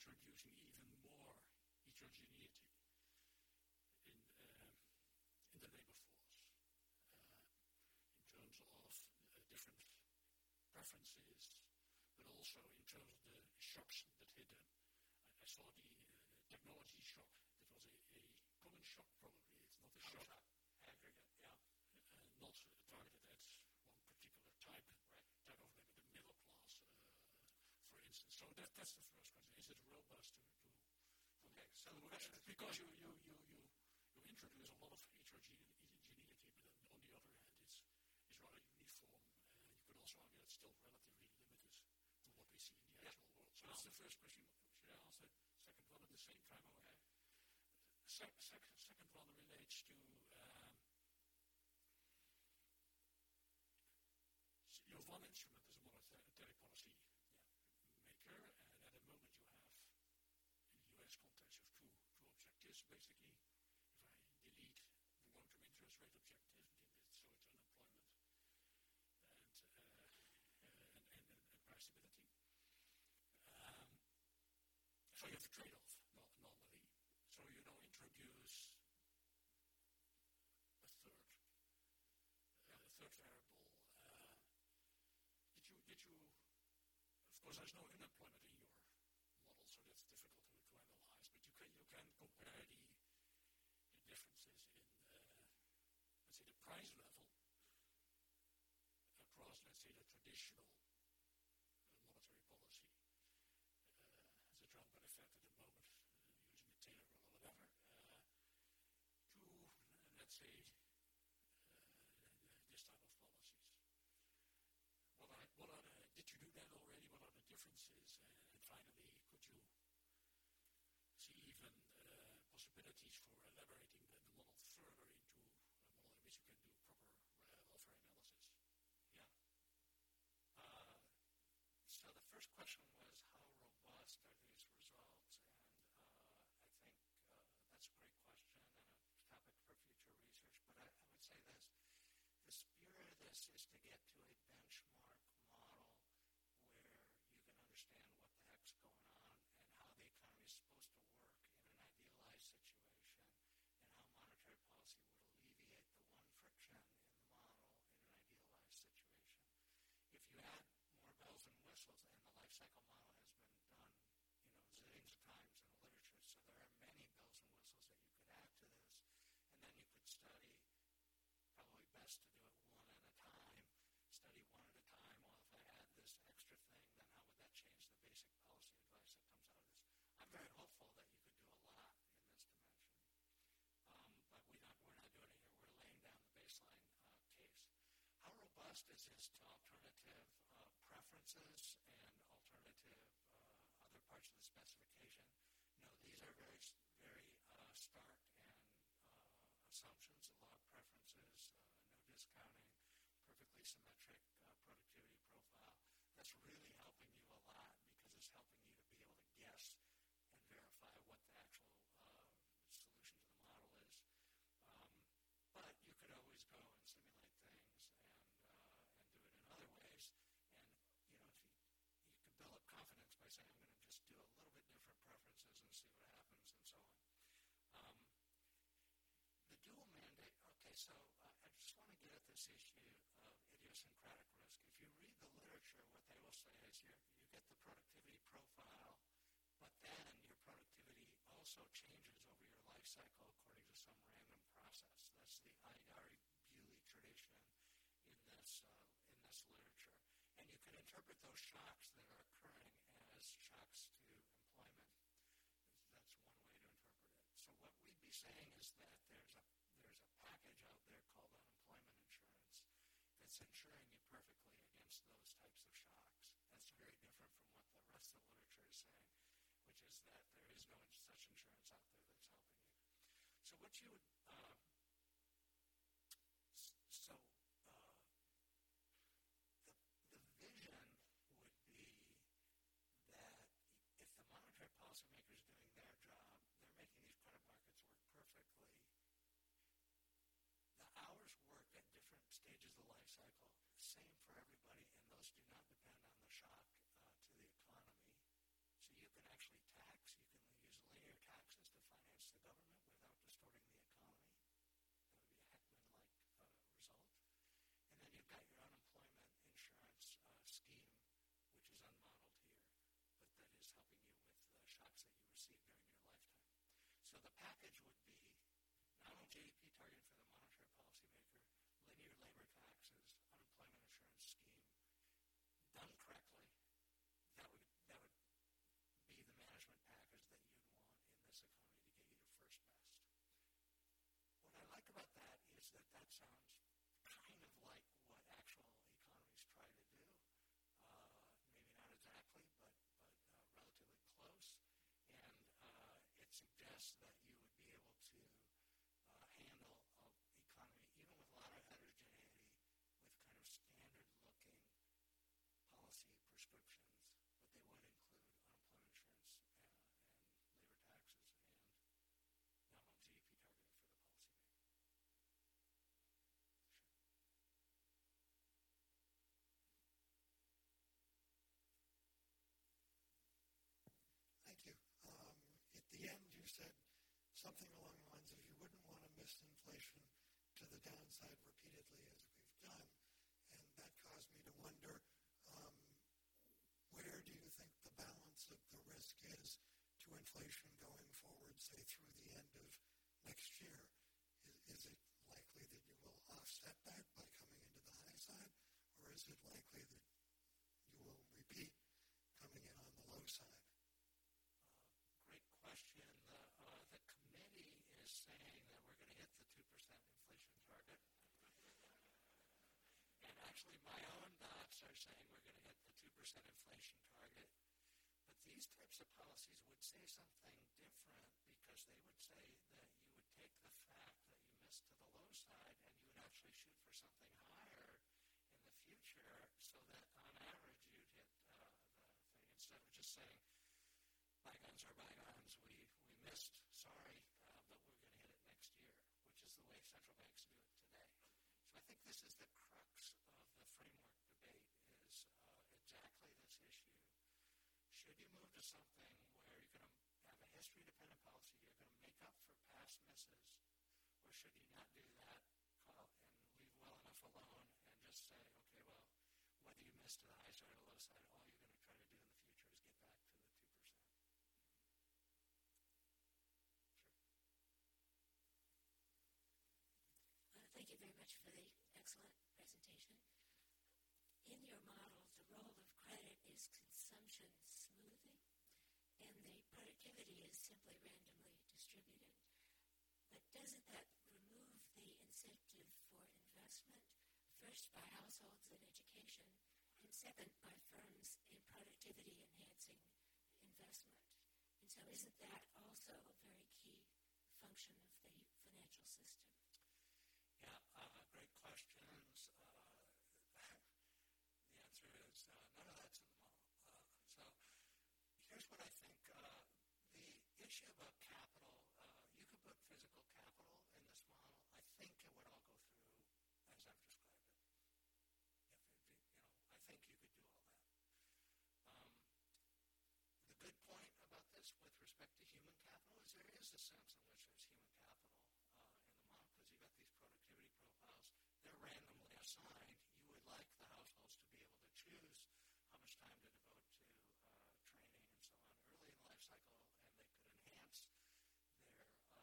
introducing even more heterogeneity in the labor force in terms of different preferences, but also in terms of the shocks that hit them. I saw the technology shock. It was a common shock, probably. It's not a shock. Aggregate, yeah. Not targeted at one particular type of labor, the middle class, for instance. So that's the first question. Is it robust to okay, so because you introduce a lot of heterogeneity, but on the other hand, it's rather uniform. You could also argue it's still relatively limited to what we see in the actual world. So that's the first question. Should I answer the second one at the same time? Okay. Second one relates to your one instrument is a monetary policy maker, and at the moment you have, in the US context, you have two objectives, basically. If I delete the long-term interest rate objective, so it's unemployment and price stability. So you have a trade-off, normally. So you now introduce a third variable. Did you? Of course, there's no unemployment in your model, so that's difficult to analyze. But you can compare the differences in let's say the price level across, let's say, the traditional monetary policy as a drawback effect at the moment, using the Taylor rule or whatever, to let's say this type of policies. Did you do that already? What are the differences? And finally, could you see even possibilities for elaborating the model further into a model in which you can do proper welfare analysis? Yeah. So the first question was, how robust are these results? And I think that's a great question and a topic for future research. But I would say this. The spirit of this is to get to a benchmark model where you can understand what the heck's going on and how the economy is supposed to work in an idealized situation and how monetary policy would alleviate the one friction in the model in an idealized situation. If you add more bells and whistles, and the life cycle model has been done, zillions of times in the literature, so there are many bells and whistles that you could add to this, and then you could study. Probably best to do it one at a time, study one at a time. Well, if I add this extra thing, then how would that change the basic policy advice that comes out of this? I'm very hopeful that you could do a lot in this dimension. But we're not doing it here. We're laying down the baseline case. How robust is this to alternative preferences and alternative other parts of the specification? No, these are very, very stark and assumptions, log preferences, no discounting, perfectly symmetric productivity profile. That's really helping you a lot because it's helping you to be able to guess and verify what the actual solution to the model is. But you could always go and simulate things and do it in other ways. And if you can build up confidence by saying, I'm going to just do a little bit different preferences and see what happens and so on. The dual mandate, okay, so I just want to get at this issue of idiosyncratic risk. If you read the literature, what they will say is you get the productivity profile, but then your productivity also changes over your life cycle according to some random process. That's the Eidari-Bewley tradition in this literature. And you can interpret those shocks that are occurring as shocks to employment. That's one way to interpret it. So what we'd be saying is that there's a package out there called unemployment insurance that's insuring you perfectly against those types of shocks. That's very different from what the rest of the literature is saying, which is that there is no such insurance out there that's helping you. So what you would the vision would be that if the monetary policymakers doing their job, they're making these credit markets work perfectly. The hours worked at different stages of the life cycle, same for everybody, and those do not depend on the shock to the economy. So you can actually tax So the package would be nominal GDP target for the monetary policymaker, linear labor taxes, unemployment insurance scheme, done correctly. That would be the management package that you'd want in this economy to get you to first best. What I like about that is that sounds kind of like what actual economies try to do. Maybe not exactly, but relatively close. And it suggests that you would be able to handle an economy, even with a lot of heterogeneity, with kind of standard-looking policy prescriptions, but they would include unemployment insurance and labor taxes and nominal GDP targeting for the policymaker. Sure. Thank you. At the end, you said something along the lines of you wouldn't want to miss inflation to the downside repeatedly as we've done. And that caused me to wonder, where do you think the balance of the risk is to inflation going forward, say, through the end of next year? Is it likely that you will offset that by coming into the high side, or is it likely that you will repeat coming in on the low side? Great question. The committee is saying that we're going to hit the 2% inflation target. And actually, my own dots are saying we're going to hit the 2% inflation target. But these types of policies would say something different, because they would say that you would take the fact that you missed to the low side and you would actually shoot for something higher in the future, so that on average you'd hit the thing, instead of just saying, bygones are bygones, we missed, sorry, but we're going to hit it next year, which is the way central banks do it today. So I think this is the crux of the framework debate, is exactly this issue. Should you move to something where you're going to have a history-dependent policy, you're going to make up for past misses, or should you not do that and leave well enough alone and just say, okay, well, whether you miss to the high side or the low side, all you're going to try to do in the future is get back to the 2%. Thank you very much for the excellent presentation. In your model, the role of credit is consumption smoothing, and the productivity is simply randomly distributed. But doesn't that remove the incentive for investment, first by households and education, and second by firms in productivity-enhancing investment? And so isn't that also a very key function of the financial system? Yeah, great questions. The answer is none of that's in the model. So here's what I think. The issue about capital, you could put physical capital in this model. I think it would all go through as I've described it. I think you could do all that. The good point about this with respect to human capital is there is a sense in which there's human capital in the model, because you've got these productivity profiles. They're randomly assigned. You would like the households to be able to choose how much time to devote to training and so on early in the life cycle, and they could enhance their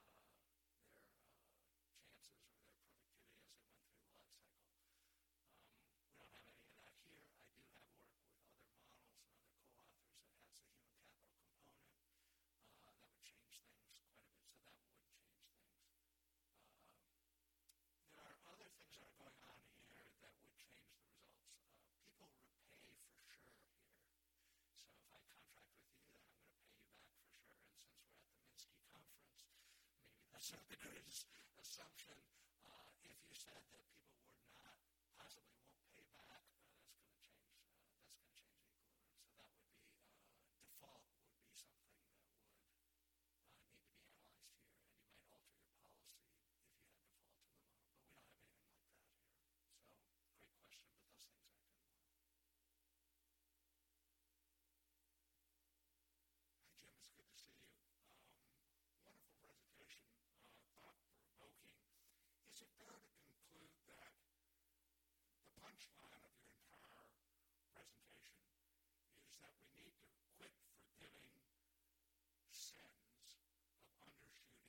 chances or their productivity as they went through the life cycle. We don't have any of that here. I do have work with other models and other co-authors that has the human capital component. That would change things quite a bit. So that would change things. There are other things that are going on here that would change the results. People repay for sure here. So if I contract with you, then I'm going to pay you back for sure. And since we're at the Minsky conference, maybe that's not the greatest assumption. If you said that people would not, possibly won't pay back, that's going to change. That's going to change the equilibrium. So that would be default would be something that would need to be analyzed here, and you might alter your policy if you had default in the model. But we don't have anything like that here. So great question, but those things aren't in the model. Hi, Jim. It's good to see you. Wonderful presentation, thought-provoking. Is it fair to conclude that the punchline of your entire presentation is that we need to quit forgiving sins of undershooting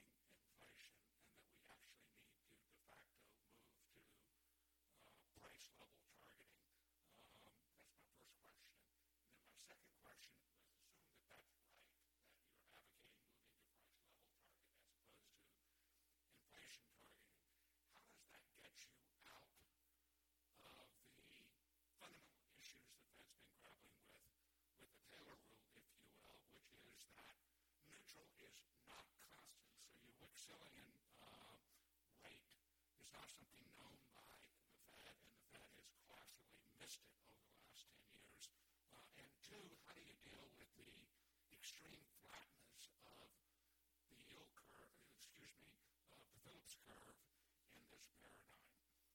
second question was assume that that's right, that you're advocating moving to price level target as opposed to inflation targeting. How does that get you out of the fundamental issues that Fed's been grappling with the Taylor rule, if you will, which is that neutral is not constant. So your Wick-Sillian rate is not something known by the Fed, and the Fed has classically missed it over the last 10 years. And two, how do you deal with the extreme flatness of the yield curve, the Phillips curve in this paradigm?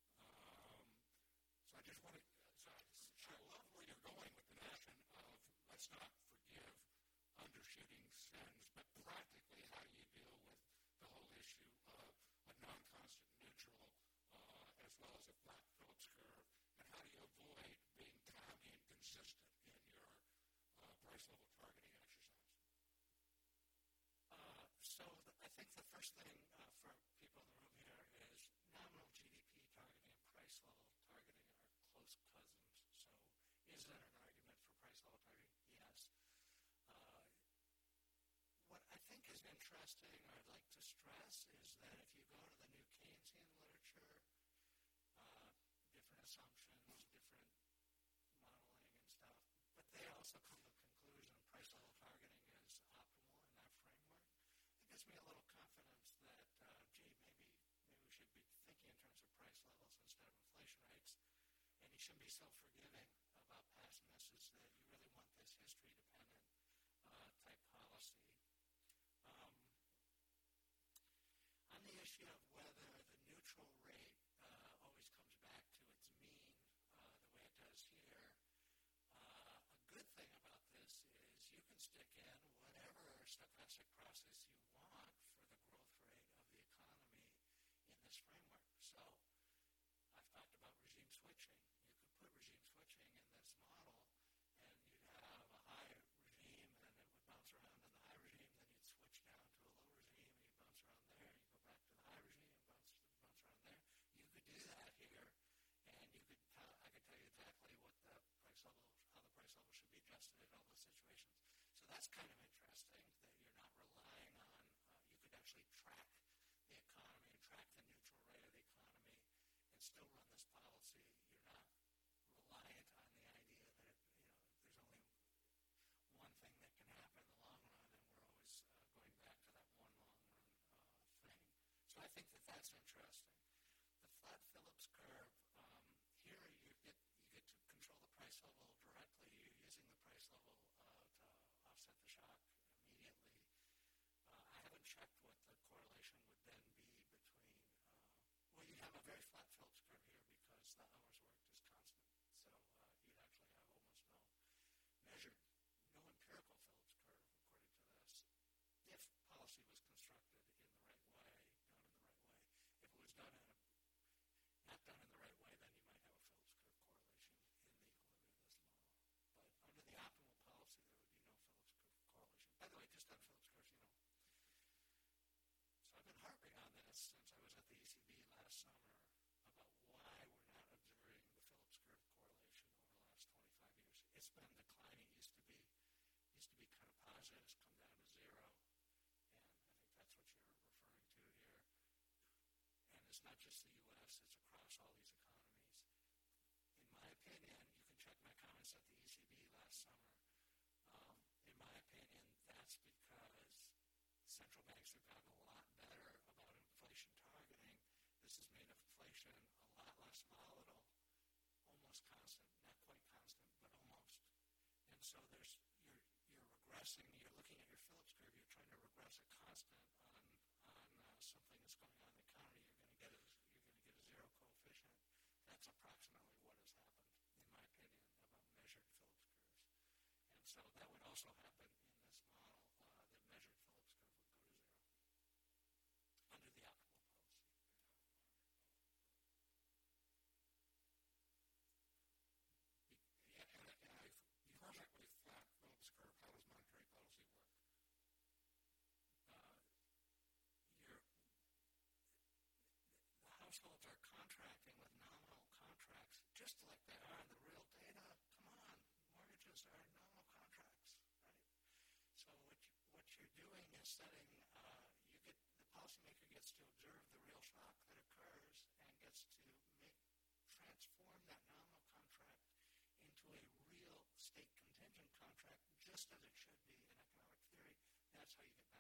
So I just want to, I love where you're going with the notion of let's not forgive undershooting sins, but practically how do you deal with the whole issue of a non-constant neutral as well as a flat Phillips curve, and how do you avoid being timely and consistent in your price level targeting exercise? I think the first thing for people in the room here is nominal GDP targeting and price level targeting are close cousins. So is there an argument for price level targeting? Yes. What I think is interesting, or I'd like to stress, is that if you go to the new Keynesian literature, different assumptions, different modeling and stuff, but they also come to the conclusion price level targeting is optimal in that framework. It gives me a little confidence that, maybe we should be thinking in terms of price levels instead of inflation rates, and you shouldn't be so forgiving about past misses that you really want this history-dependent type policy. On the issue of whether the neutral rate always comes back to its mean the way it does here, a good thing about this is you can stick in whatever stochastic process you want for the growth rate of the economy in this framework. So I've talked about regime switching. You could put regime switching in this model, and you'd have a high regime, and it would bounce around in the high regime, then you'd switch down to a low regime, and you'd bounce around there, and you go back to the high regime, and bounce around there. You could do that here, and I could tell you exactly what the price level, how the price level should be adjusted in all those situations. So that's kind of interesting that you're not relying on, you could actually track the economy and track the neutral rate of the economy and still run this policy. You're not reliant on the idea that there's only one thing that can happen in the long run, and we're always going back to that one long run thing. So I think that that's interesting. The flat Phillips curve, here you get to control the price level directly. You're using the price level to offset the shock immediately. I haven't checked what the correlation would then be between, you'd have a very flat Phillips curve here because the hours worked is constant. So you'd actually have almost no empirical Phillips curve according to this, if policy was constructed in the right way, done in the right way. If it was not done in the right way, then you might have a Phillips curve correlation in the equilibrium of this model. But under the optimal policy, there would be no Phillips curve correlation. By the way, just on Phillips curves, so I've been harping on this since I was at the ECB last summer about why we're not observing the Phillips curve correlation over the last 25 years. It's been declining. It used to be kind of positive. It's come down to zero. And I think that's what you're referring to here. And it's not just the U.S., it's across all these economies. In my opinion, you can check my comments at the ECB last summer. In my opinion, that's because central banks have gotten a lot better about inflation targeting. This has made inflation a lot less volatile, almost constant, not quite constant, but almost. And so you're regressing, you're looking at your Phillips curve, you're trying to regress a constant on something that's going on in the economy, you're going to get a zero coefficient. That's approximately what has happened, in my opinion, about measured Phillips curves. And so that would also happen in this model. The measured Phillips curve would go to zero under the optimal policy. Yeah, and a perfectly flat Phillips curve, how does monetary policy just as it should be in economic theory. That's how you get